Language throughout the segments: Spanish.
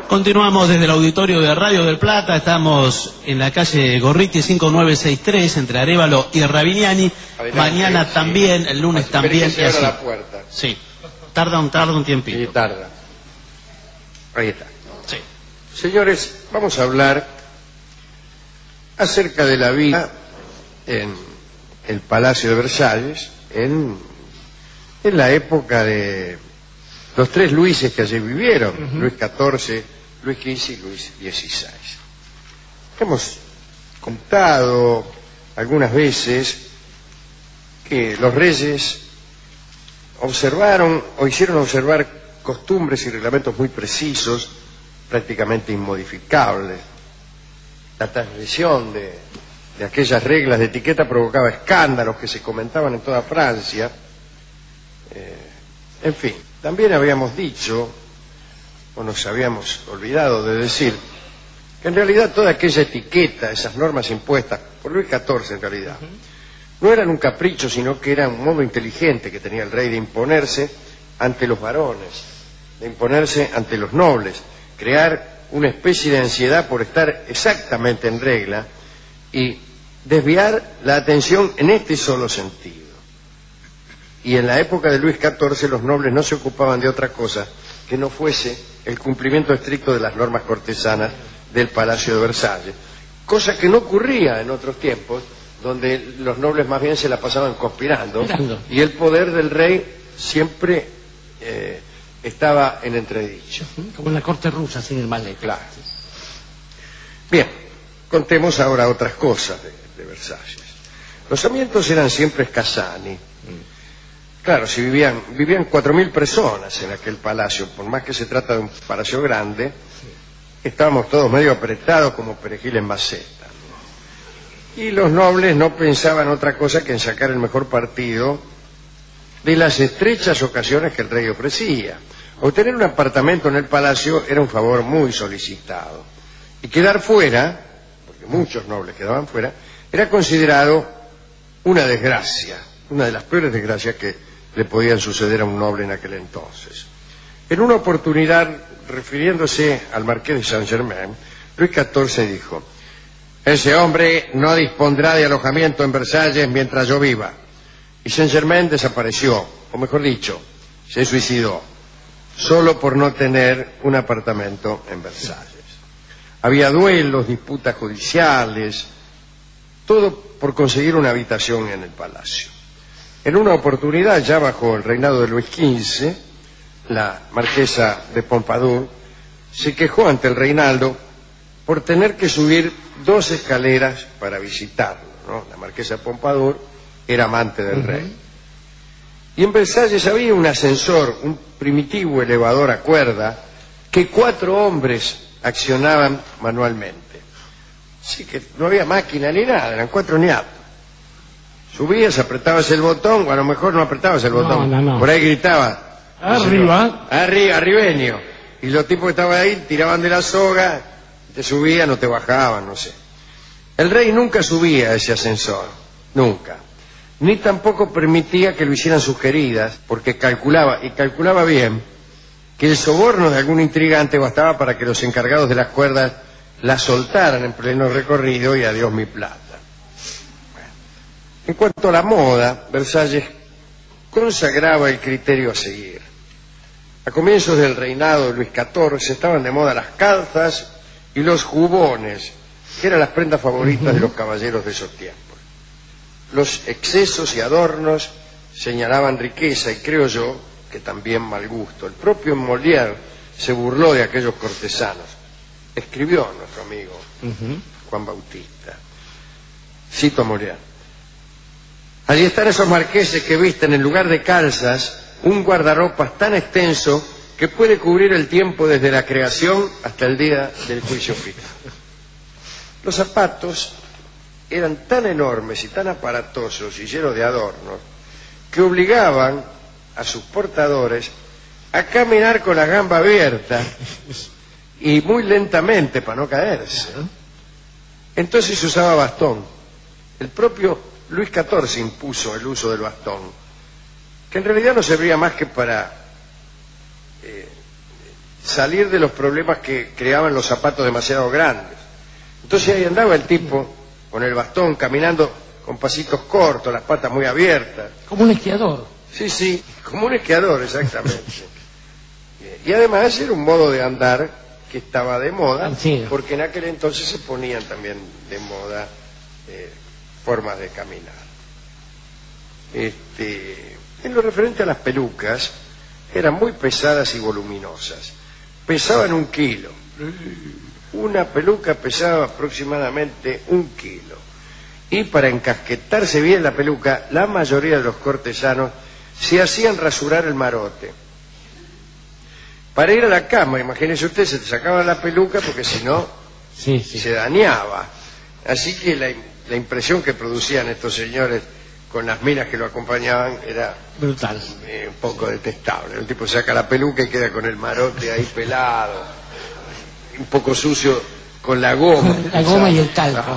Continuamos desde el auditorio de Radio del Plata. Estamos en la calle Gorriti 5963 entre Arévalo y Ravignani. Adelante, mañana sí. también, el lunes también. Que se abra la puerta. Sí, tarda un tiempito. Sí, tarda. Ahí está. Sí. Señores, vamos a hablar acerca de la vida en el Palacio de Versalles en la época de los tres Luises que allí vivieron, Luis XIV, Luis XV y Luis XVI. Hemos contado algunas veces que los reyes observaron o hicieron observar costumbres y reglamentos muy precisos, prácticamente inmodificables. La transgresión de aquellas reglas de etiqueta provocaba escándalos que se comentaban en toda Francia. En fin, también habíamos dicho, o nos habíamos olvidado de decir, que en realidad toda aquella etiqueta, esas normas impuestas por Luis XIV en realidad, no eran un capricho, sino que era un modo inteligente que tenía el rey de imponerse ante los varones, de imponerse ante los nobles, crear una especie de ansiedad por estar exactamente en regla y desviar la atención en este solo sentido. Y en la época de Luis XIV los nobles no se ocupaban de otra cosa que no fuese el cumplimiento estricto de las normas cortesanas del Palacio de Versalles, cosa que no ocurría en otros tiempos, donde los nobles más bien se la pasaban conspirando y el poder del rey siempre estaba en entredicho. Como en la corte rusa, sin ir más lejos. Claro. Bien, contemos ahora otras cosas de Versalles. Los ambientes eran siempre escasani. Claro, si vivían 4.000 personas en aquel palacio, por más que se trata de un palacio grande, estábamos todos medio apretados como perejil en maceta. Y los nobles no pensaban otra cosa que en sacar el mejor partido de las estrechas ocasiones que el rey ofrecía. Obtener un apartamento en el palacio era un favor muy solicitado. Y quedar fuera, porque muchos nobles quedaban fuera, era considerado una desgracia, una de las peores desgracias que le podían suceder a un noble en aquel entonces. En una oportunidad, refiriéndose al marqués de Saint-Germain, Luis XIV dijo: ese hombre no dispondrá de alojamiento en Versalles mientras yo viva. Y Saint-Germain desapareció, o mejor dicho, se suicidó, solo por no tener un apartamento en Versalles. Había duelos, disputas judiciales, todo por conseguir una habitación en el palacio. En una oportunidad, ya bajo el reinado de Luis XV, la marquesa de Pompadour se quejó ante el reinaldo por tener que subir 2 escaleras para visitarlo, ¿no? La marquesa de Pompadour era amante del rey. Y en Versalles había un ascensor, un primitivo elevador a cuerda, que 4 hombres accionaban manualmente. Así que no había máquina ni nada, eran 4 niatos. Subías, apretabas el botón, o a lo mejor no apretabas el botón, no. Por ahí gritaba: Arriba. Arribeño. Y los tipos que estaban ahí tiraban de la soga, te subían o te bajaban, no sé. El rey nunca subía a ese ascensor, nunca. Ni tampoco permitía que lo hicieran sus queridas, porque calculaba bien, que el soborno de algún intrigante bastaba para que los encargados de las cuerdas la soltaran en pleno recorrido y adiós mi plata. En cuanto a la moda, Versalles consagraba el criterio a seguir. A comienzos del reinado de Luis XIV estaban de moda las calzas y los jubones, que eran las prendas favoritas de los caballeros de esos tiempos. Los excesos y adornos señalaban riqueza y creo yo que también mal gusto. El propio Molière se burló de aquellos cortesanos. Escribió nuestro amigo Juan Bautista. Cito a Molière: allí están esos marqueses que visten en lugar de calzas un guardarropas tan extenso que puede cubrir el tiempo desde la creación hasta el día del juicio final. Los zapatos eran tan enormes y tan aparatosos y llenos de adornos que obligaban a sus portadores a caminar con la gamba abierta y muy lentamente para no caerse. Entonces se usaba bastón. El propio Luis XIV impuso el uso del bastón, que en realidad no servía más que para salir de los problemas que creaban los zapatos demasiado grandes. Entonces ahí andaba el tipo con el bastón, caminando con pasitos cortos, las patas muy abiertas. Como un esquiador. Sí, como un esquiador, exactamente. Y además era un modo de andar que estaba de moda, sí, porque en aquel entonces se ponían también de moda formas de caminar. En lo referente a las pelucas, eran muy pesadas y voluminosas. Pesaban 1 kilo. Una peluca pesaba aproximadamente 1 kilo. Y para encasquetarse bien la peluca, la mayoría de los cortesanos se hacían rasurar el marote. Para ir a la cama, imagínese usted, se te sacaba la peluca porque si no se dañaba. Así que la impresión que producían estos señores con las minas que lo acompañaban era brutal, un poco detestable. El tipo saca la peluca y queda con el marote ahí pelado, un poco sucio con la goma. La goma y el talco.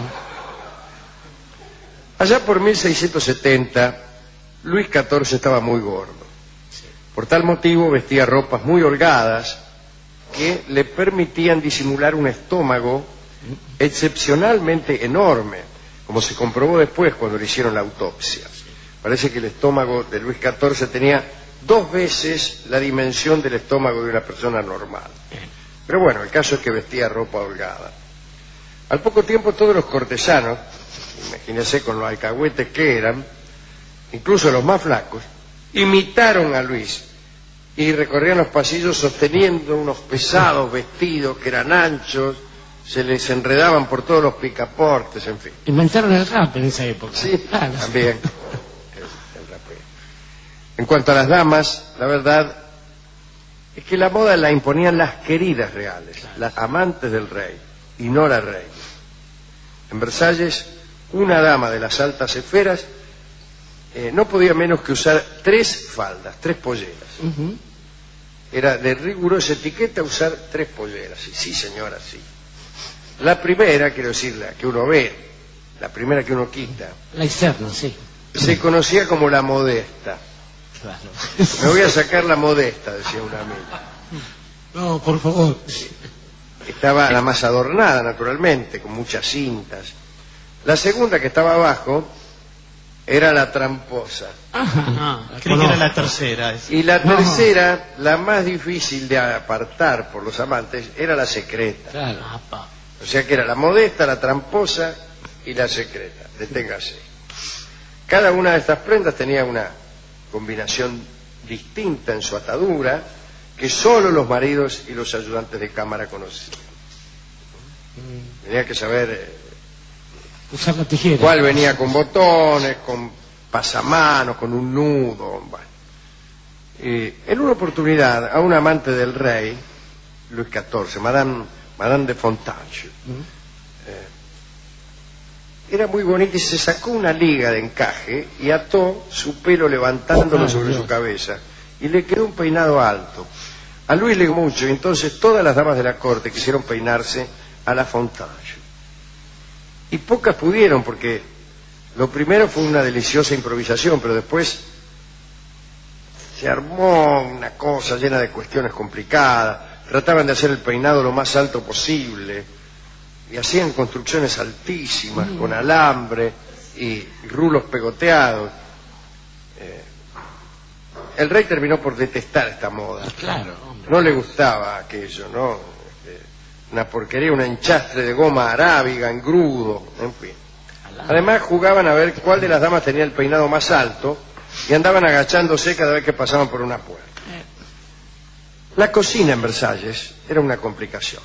Allá por 1670, Luis XIV estaba muy gordo. Por tal motivo vestía ropas muy holgadas que le permitían disimular un estómago excepcionalmente enorme, como se comprobó después cuando le hicieron la autopsia. Parece que el estómago de Luis XIV tenía 2 veces la dimensión del estómago de una persona normal. Pero bueno, el caso es que vestía ropa holgada. Al poco tiempo todos los cortesanos, imagínense con los alcahuetes que eran, incluso los más flacos, imitaron a Luis y recorrían los pasillos sosteniendo unos pesados vestidos que eran anchos, se les enredaban por todos los picaportes, en fin. Inventaron el rap en esa época. Sí, claro. También el rapero. En cuanto a las damas, la verdad es que la moda la imponían las queridas reales, las amantes del rey, y no la reina. En Versalles, una dama de las altas esferas no podía menos que usar 3 faldas, 3 polleras. Era de rigurosa etiqueta usar 3 polleras. Sí, señora, sí. La primera, quiero decir, la que uno ve, la primera que uno quita. La externa, sí. Se conocía como la modesta. Claro. Me voy a sacar la modesta, decía un amigo. No, por favor. Estaba la más adornada, naturalmente, con muchas cintas. La segunda, que estaba abajo, era la tramposa. Creí que era la tercera. Y la tercera, la más difícil de apartar por los amantes, era la secreta. Claro. O sea que era la modesta, la tramposa y la secreta. Deténgase. Cada una de estas prendas tenía una combinación distinta en su atadura que solo los maridos y los ayudantes de cámara conocían. Tenía que saber usar la tijera, cuál venía con botones, con pasamanos, con un nudo. Bueno. En una oportunidad, a un amante del rey, Luis XIV, Madame de Fontanges, era muy bonita y se sacó una liga de encaje y ató su pelo levantándolo sobre su cabeza y le quedó un peinado alto. A Luis le gustó mucho y entonces todas las damas de la corte quisieron peinarse a la Fontanges. Y pocas pudieron porque lo primero fue una deliciosa improvisación, pero después se armó una cosa llena de cuestiones complicadas. Trataban de hacer el peinado lo más alto posible y hacían construcciones altísimas con alambre y rulos pegoteados. El rey terminó por detestar esta moda. Claro, no le gustaba aquello, ¿no? Una porquería, un enchastre de goma arábiga, engrudo, en fin. Además jugaban a ver cuál de las damas tenía el peinado más alto y andaban agachándose cada vez que pasaban por una puerta. La cocina en Versalles era una complicación.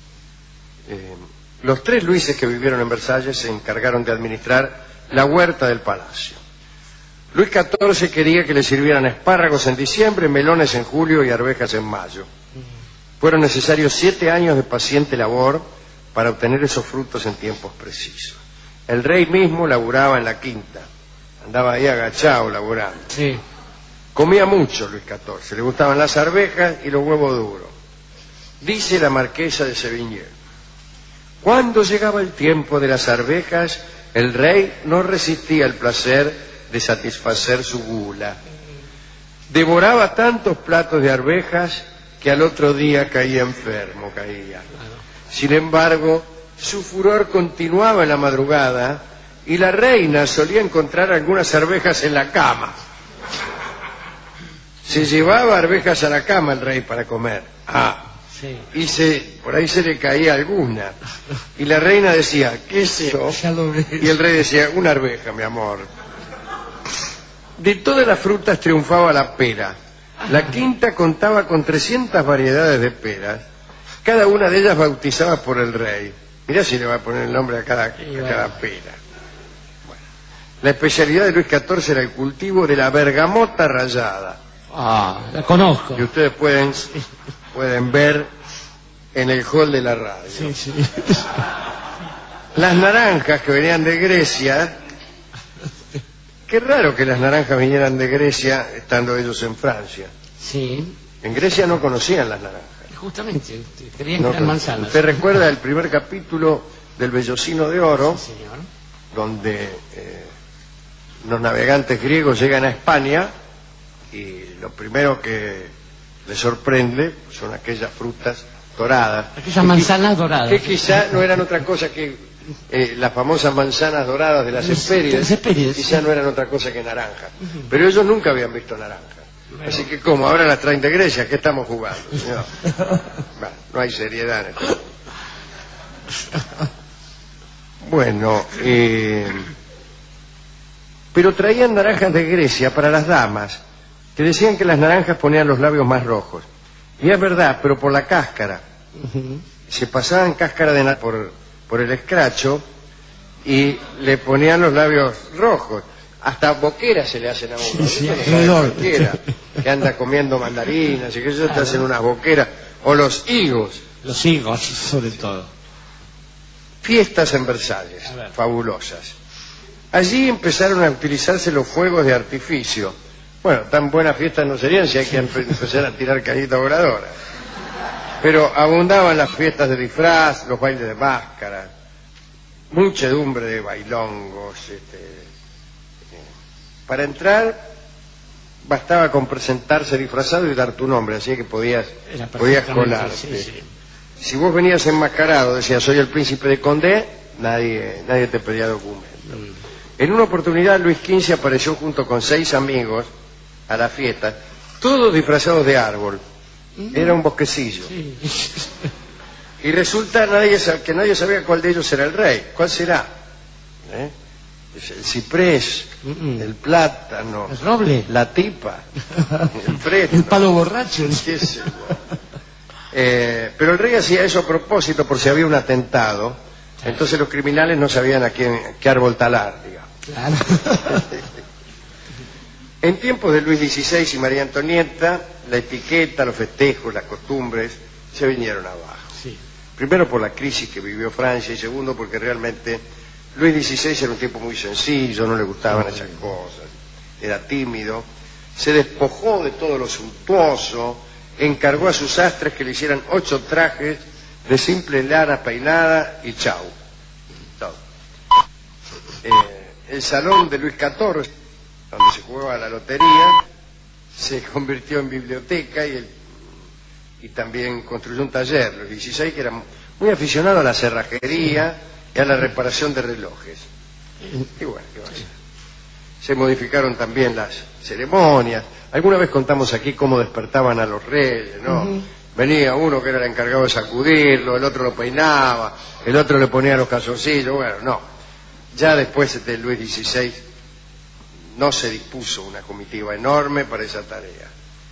Los 3 Luises que vivieron en Versalles se encargaron de administrar la huerta del palacio. Luis XIV quería que le sirvieran espárragos en diciembre, melones en julio y arvejas en mayo. Fueron necesarios 7 años de paciente labor para obtener esos frutos en tiempos precisos. El rey mismo laburaba en la quinta, andaba ahí agachado laburando. Sí. Comía mucho Luis XIV, le gustaban las arvejas y los huevos duros. Dice la marquesa de Sévigné: cuando llegaba el tiempo de las arvejas, el rey no resistía el placer de satisfacer su gula. Devoraba tantos platos de arvejas que al otro día caía enfermo, Sin embargo, su furor continuaba en la madrugada y la reina solía encontrar algunas arvejas en la cama. Se llevaba arvejas a la cama el rey para comer. Sí. Y por ahí se le caía alguna. Y la reina decía, ¿qué es eso? Y el rey decía, una arveja, mi amor. De todas las frutas triunfaba la pera. La quinta contaba con 300 variedades de peras, cada una de ellas bautizadas por el rey. Mirá si le va a poner el nombre a cada pera. Bueno. La especialidad de Luis XIV era el cultivo de la bergamota rallada. La conozco. Que ustedes pueden ver en el hall de la radio. Sí. Las naranjas que venían de Grecia. Qué raro que las naranjas vinieran de Grecia estando ellos en Francia. Sí. En Grecia no conocían las naranjas. Justamente, creían que eran manzanas. ¿Usted recuerda el primer capítulo del Vellocino de Oro? Sí, señor. Donde los navegantes griegos llegan a España y lo primero que les sorprende son aquellas frutas doradas. Aquellas manzanas doradas. Que quizá no eran otra cosa que las famosas manzanas doradas de las Hespérides, quizá no eran otra cosa que naranja. Pero ellos nunca habían visto naranja. Así que, ¿cómo? Ahora las traen de Grecia, ¿qué estamos jugando? No hay seriedad en esto. Bueno, pero traían naranjas de Grecia para las damas, que decían que las naranjas ponían los labios más rojos. Y es verdad, pero por la cáscara. Se pasaban cáscara de por el escracho y le ponían los labios rojos. Hasta boqueras se le hacen a uno. Sí, que anda comiendo mandarinas y que eso te hacen unas boqueras. O los higos. Los higos, sobre todo. Fiestas en Versalles, fabulosas. Allí empezaron a utilizarse los fuegos de artificio. Bueno, tan buenas fiestas no serían si hay que empezar a tirar cañitas voladoras. Pero abundaban las fiestas de disfraz, los bailes de máscara, muchedumbre de bailongos. Para entrar bastaba con presentarse disfrazado y dar tu nombre, así que podías colarte. Sí. Si vos venías enmascarado, decías soy el príncipe de Condé, nadie te pedía documento. En una oportunidad Luis XV apareció junto con 6 amigos a la fiesta, todos disfrazados de árbol. Era un bosquecillo. Sí. Y resulta que nadie sabía cuál de ellos era el rey. ¿Cuál será? El ciprés, el plátano, el roble, la tipa, el fresno, el palo borracho. ¿Qué sé yo? Pero el rey hacía eso a propósito por si había un atentado. Entonces los criminales no sabían qué árbol talar, digamos. Claro. En tiempos de Luis XVI y María Antonieta, la etiqueta, los festejos, las costumbres se vinieron abajo. Sí. Primero por la crisis que vivió Francia y segundo porque realmente Luis XVI era un tipo muy sencillo, no le gustaban esas cosas, era tímido, se despojó de todo lo suntuoso, encargó a sus sastres que le hicieran 8 trajes de simple lana peinada y chau. Todo. El salón de Luis XIV, donde se jugaba la lotería, se convirtió en biblioteca y también construyó un taller. Luis XVI, que era muy aficionado a la cerrajería y a la reparación de relojes. Y bueno, ¿qué va a ser? Se modificaron también las ceremonias. Alguna vez contamos aquí cómo despertaban a los reyes, ¿no? Venía uno que era el encargado de sacudirlo, el otro lo peinaba, el otro le ponía los calzoncillos. Bueno, no. Ya después de Luis XVI no se dispuso una comitiva enorme para esa tarea.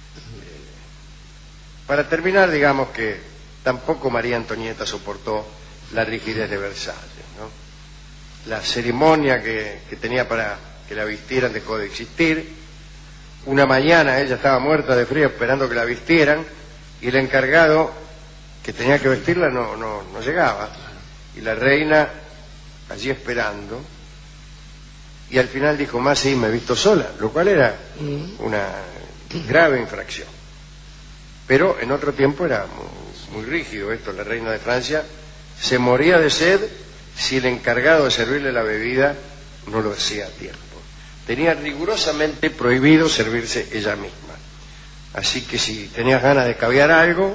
Para terminar, digamos que tampoco María Antonieta soportó la rigidez de Versalles, ¿no? La ceremonia que tenía para que la vistieran dejó de existir. Una mañana ella estaba muerta de frío esperando que la vistieran y el encargado que tenía que vestirla no llegaba. Y la reina allí esperando, y al final dijo, más sí, me he visto sola, lo cual era una grave infracción. Pero en otro tiempo era muy rígido esto. La reina de Francia se moría de sed si el encargado de servirle la bebida no lo hacía a tiempo. Tenía rigurosamente prohibido servirse ella misma. Así que si tenías ganas de caviar algo,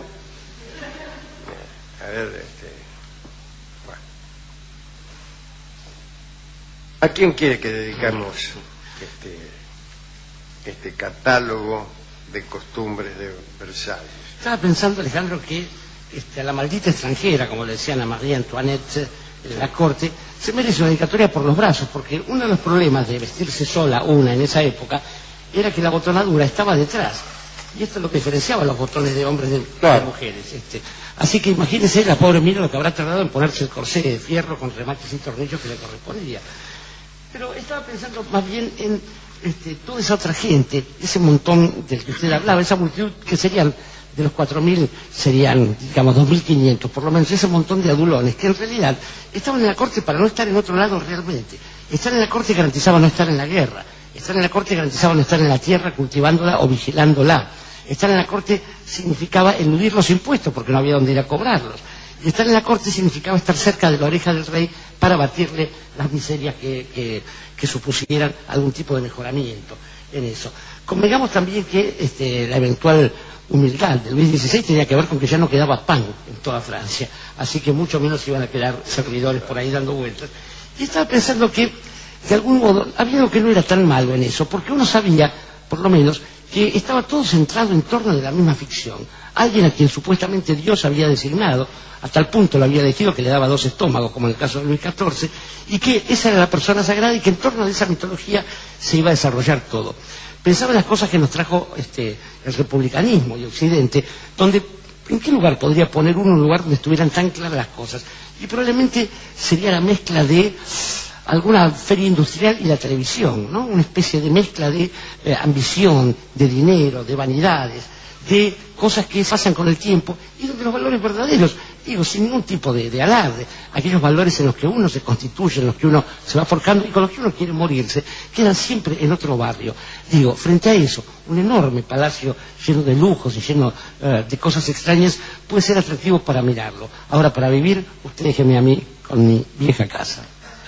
a ver, bueno. ¿A quién quiere que dedicamos este catálogo de costumbres de Versalles? Estaba pensando, Alejandro, que a la maldita extranjera, como le decían a María Antoinette en la corte, se merece una dedicatoria por los brazos, porque uno de los problemas de vestirse sola una en esa época era que la botonadura estaba detrás, y esto es lo que diferenciaba los botones de hombres de mujeres. Así que imagínense la pobre Mira lo que habrá tardado en ponerse el corsé de fierro con remaches y tornillos que le correspondía. Pero estaba pensando más bien en toda esa otra gente, ese montón del que usted hablaba, esa multitud que serían de los 4.000 serían, digamos, 2.500, por lo menos, ese montón de adulones, que en realidad estaban en la corte para no estar en otro lado realmente. Estar en la corte garantizaba no estar en la guerra. Estar en la corte garantizaba no estar en la tierra cultivándola o vigilándola. Estar en la corte significaba eludir los impuestos porque no había dónde ir a cobrarlos. Y estar en la corte significaba estar cerca de la oreja del rey para batirle las miserias que supusieran algún tipo de mejoramiento en eso. Convengamos también que la eventual humildad de Luis XVI tenía que ver con que ya no quedaba pan en toda Francia, así que mucho menos iban a quedar servidores por ahí dando vueltas. Y estaba pensando que, de algún modo, había algo que no era tan malo en eso, porque uno sabía, por lo menos, que estaba todo centrado en torno de la misma ficción. Alguien a quien supuestamente Dios había designado, a tal punto lo había elegido que le daba 2 estómagos, como en el caso de Luis XIV, y que esa era la persona sagrada y que en torno de esa mitología se iba a desarrollar todo. Pensaba en las cosas que nos trajo el republicanismo y Occidente, donde, ¿en qué lugar podría poner uno un lugar donde estuvieran tan claras las cosas? Y probablemente sería la mezcla de alguna feria industrial y la televisión, ¿no? Una especie de mezcla de ambición, de dinero, de vanidades, de cosas que pasan con el tiempo y donde los valores verdaderos, digo, sin ningún tipo de alarde, aquellos valores en los que uno se constituye, en los que uno se va forjando y con los que uno quiere morirse, quedan siempre en otro barrio. Digo, frente a eso, un enorme palacio lleno de lujos y lleno de cosas extrañas puede ser atractivo para mirarlo. Ahora, para vivir, usted déjeme a mí con mi vieja casa.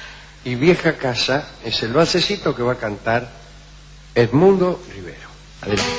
Y vieja casa es el valsecito que va a cantar Edmundo Rivero. Adelante.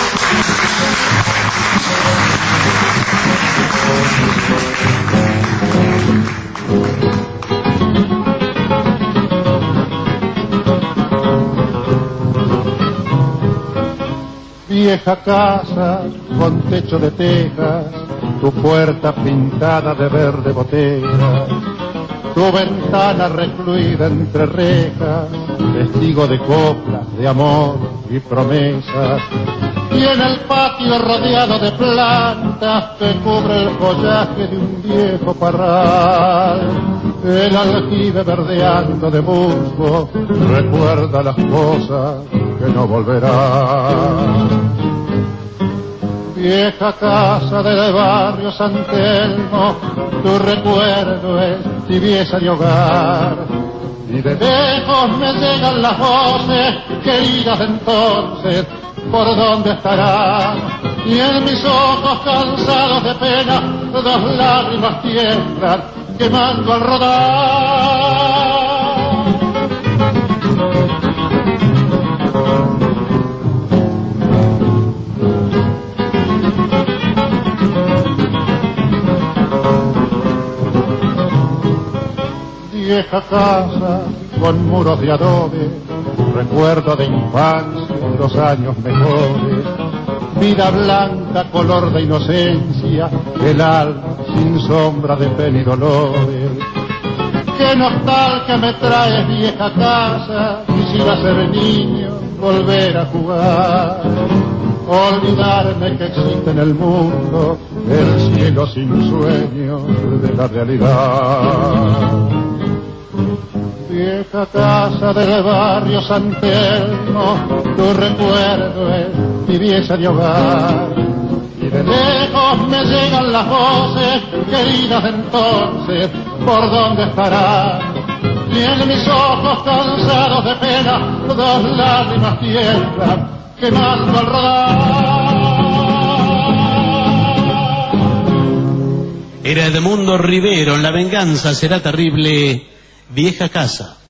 Vieja casa con techo de tejas, tu puerta pintada de verde botella, tu ventana recluida entre rejas, testigo de coplas, de amor y promesas. Y en el patio rodeado de plantas te cubre el follaje de un viejo parral. El aljibe verdeando de musgo recuerda las cosas que no volverán. Vieja casa del barrio San Telmo, tu recuerdo es tibieza de hogar. Y de lejos me llegan las voces queridas de entonces, ¿por dónde estarán? Y en mis ojos cansados de pena, 2 lágrimas tiemblan, quemando al rodar. Vieja casa con muros de adobe, recuerdo de infancia, los años mejores, vida blanca, color de inocencia, el alma sin sombra de pena y dolores. Qué nostalgia me traes, vieja casa, quisiera ser niño, volver a jugar, olvidarme que existe en el mundo el cielo sin sueños de la realidad. Vieja casa del barrio San Telmo, tu recuerdo es tibieza de hogar. Y de lejos me llegan las voces queridas de entonces, ¿por dónde estarán? Y en mis ojos cansados de pena, 2 lágrimas tiemblan, quemando al rodar. Era Edmundo Rivero, en La venganza será terrible. Vieja casa.